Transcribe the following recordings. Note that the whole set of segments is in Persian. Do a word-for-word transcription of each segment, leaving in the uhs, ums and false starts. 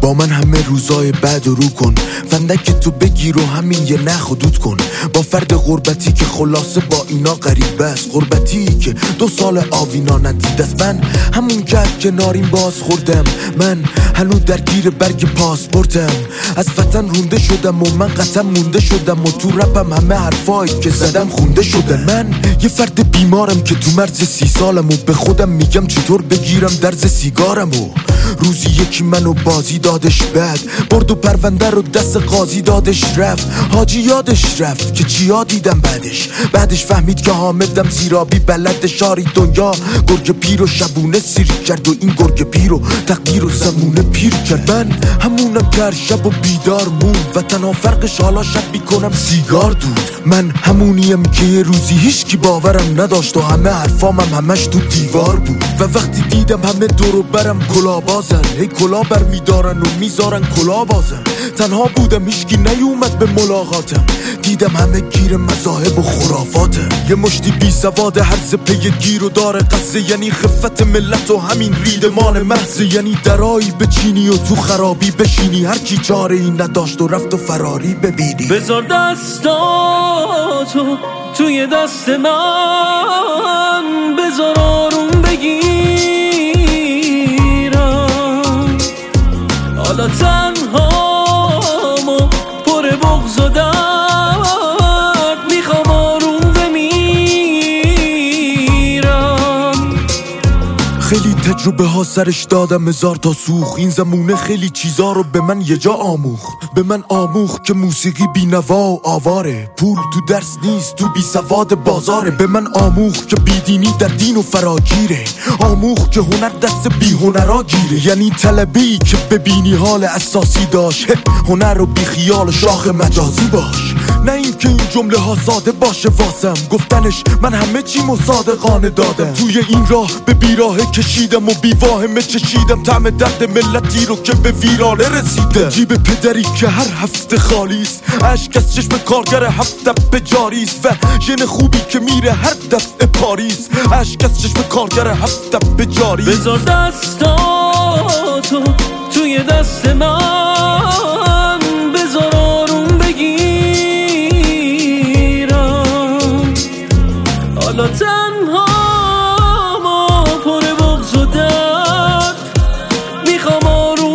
با من همه روزای بعد رو کن، فندک تو بگیر و همین یه نخ و دود کن. با فرد غربتی که خلاصه با اینا غریبه است، غربتی که دو سال آوینا ندید است. من همون کرد کناریم باز خوردم، من هنو درگیر برگ پاسپورتم. از وطن رونده شدم و من قطعا مونده شدم و تو رپم همه حرفایی که زدم خونده شدن. من یه فرد بیمارم که تو مرز سی سالم و به خودم میگم چطور بگیرم درز سیگارم و روزی یکی منو بازی دادش بد، برد و پرونده رو دست قاضی دادش رفت. حاجی یادش رفت که چیا دیدم بعدش بعدش فهمید که حامدم زیرابی بلد شاری دنیا گرگ پیر و شبونه سیر کرد و این گرگ پیر و تقدیر و زمونه پیر کرد. من همونم که هر شب و بیدار موند و تنها فرقش حالا شب بیکنم سیگار دود. من همونیم که یه روزی هیچکی باورم نداشت و همه حرفامم همش تو دیوار بود و وقتی دیدم همه دورو برم کلا بازن، هی کلا بر میدارن و میذارن کلا بازن. تنها بودم هیچکی نیومد به ملاقاتم، دیدم همه گیر مذاهب و خرافاتم. یه مشتی بی سواد هرز پی گیر و داره قصه، یعنی خفت ملت و همین ریدمان محضه. یعنی درایی بچینی و تو خرابی بشینی، هر کی چاره این نداشت و رفت و فراری ببینی. بذار دستاتو توی دست من، بذار آروم بگیرم. حالا تنهامو پر بغض و درد، میخوام آروم بمیرم. خیلی تجربه ها سرش دادم هزار تا سوخ، این زمونه خیلی چیزا رو به من یه جا آموخت. به من آموخت که موسیقی بی نوا و آواره، پول تو درس نیست تو بی سواد بازاره. به من آموخت که بیدینی در دین و فراگیره، آموخت که هنر دست بی هنرا گیره. یعنی طلبی که ببینی حال اساسی داشت، هنر و بی خیال شاخ مجازی باش. نه این که این جمله ها ساده باشه واسم گفتنش، من همه چی مصادقانه دادم. توی این راه به بیراهه کشیدم و بیواهمه چشیدم طعم درد ملتی رو که به ویرانه رسیده. جیب پدری که هر هفته خالیست، عشق از چشم کارگر هفته به جاریست و ژن خوبی که میره هر دفعه پاریس. عشق از چشم کارگر هفته به جاریست. بذار دستاتو توی دست من، بذار آروم بگیرم. حالا تنهامو پر بغض و درد، میخوام آروم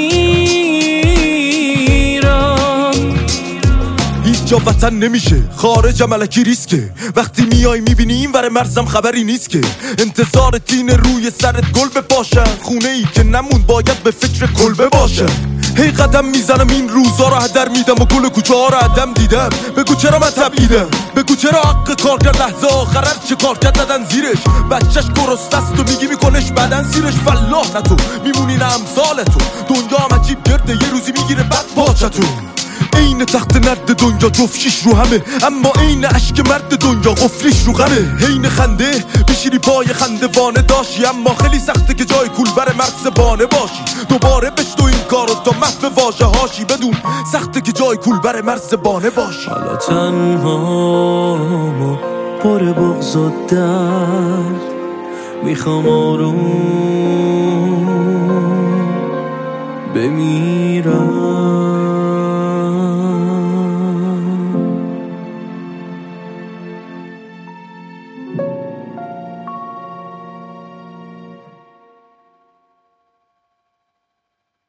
بمیرم. هیچ جا وطن نمیشه، خارجم الکی ریسکه. وقتی میای میبینی این ور مرزم خبری نیست که انتظار تین روی سرت گل بپاشن. خونه ای که نمون باید به فکر کلبه باشن. هی قدم میزنم این روزا رو هدر میدم و گل کوچه ها رو عدم دیدم. بگو چرا من تبعیدم، بگو چرا حق کارگر لحظه آخر هر چه کارگر دادن زیرش. بچهش گرست است و میگی میکنش بدن سیرش. والله نه تو میمونی نه امثال تو، دنیا هم عجیب گرده یه روزی میگیره بد پاچتون. این تخت نرد دنیا جفشیش رو همه، اما این عشق مرد دنیا قفلیش رو غمه. حین خنده بشیری پای خنده وانه داشی، اما خیلی سخته که جای کولبر مرز بانه باشی. دوباره بشتو این کارو تا محو واژه هاشی، بدون سخته که جای کولبر مرز بانه باشی. حالا تنهامو پر بغض و درد، میخوام آروم بمیرم.